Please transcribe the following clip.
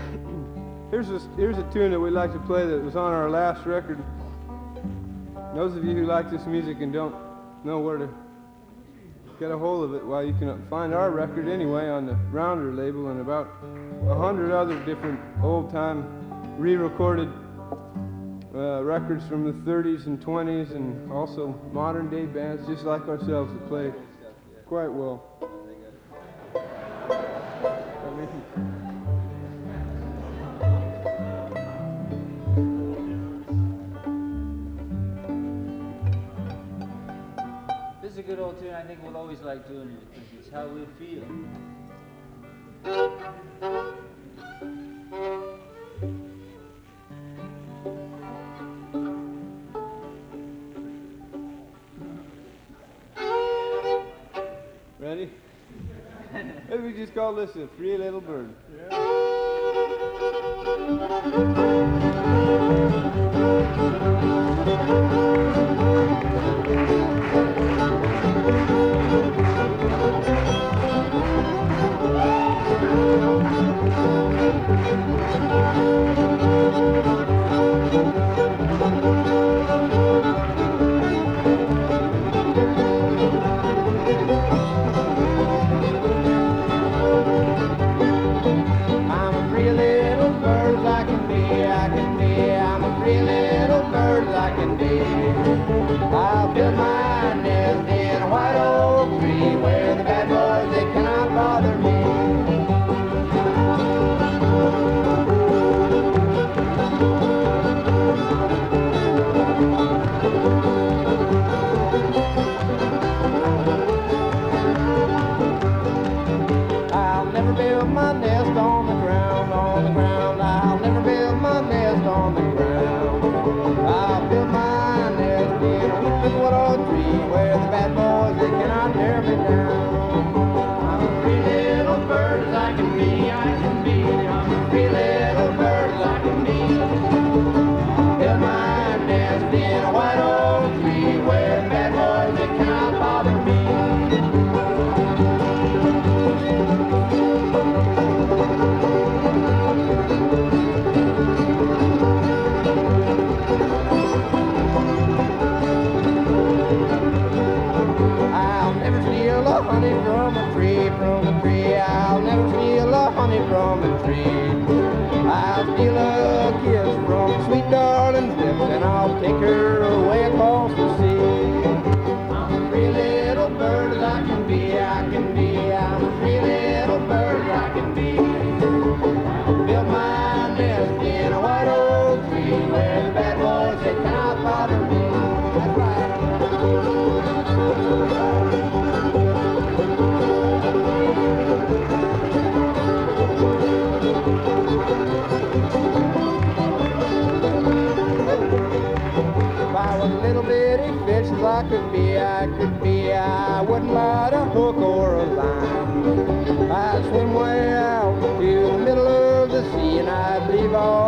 Here's a tune that we like to play that was on our last record. Those of you who like this music and don't know where to get a hold of it, well, you can find our record anyway on the Rounder label and about 100 other different old-time re-recorded records from the 30s and 20s, and also modern-day bands just like ourselves that play quite well. This is a good old tune. I think we'll always like doing it because it's how we feel. Ready? Maybe we just call this a Free Little Bird. I'll build my nest in a white oak tree where the bad boys, they cannot bother me. I'll never build my nest on the ground, on the ground. I'll never build my nest on the ground. I'll build my nest in a white oak tree where the bad boys, they cannot tear me down. I'm a free little bird as I can be, I can be. I'm a free little bird as I can be. Build my nest in a white oak tree where the bad boys, they cannot bother me. Honey from a tree, from a tree. I'll never steal a honey from a tree. I'll steal a kiss from sweet darling's lips, and I'll take her away across the sea. I'm a free little bird as I can be, I can be. I'm a free little bird as I can be. I'll build my nest in a white oak tree where the bad boys, they cannot bother me. That's right. Little bitty fish as I could be, I wouldn't light a hook or a line. I'd swim way out to the middle of the sea, and I'd leave all